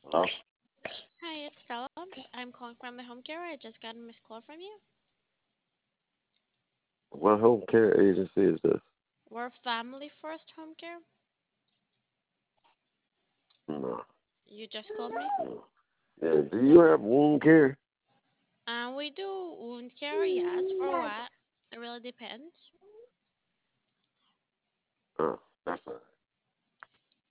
Uh, Hi, it's Stella. I'm calling from the home care. I just got a missed call from you. what home care agency is this? We're Family First Home Care. No. You just called me. No. Yeah, do you have wound care? We do wound care, yes, for what? It really depends. Oh, that's fine.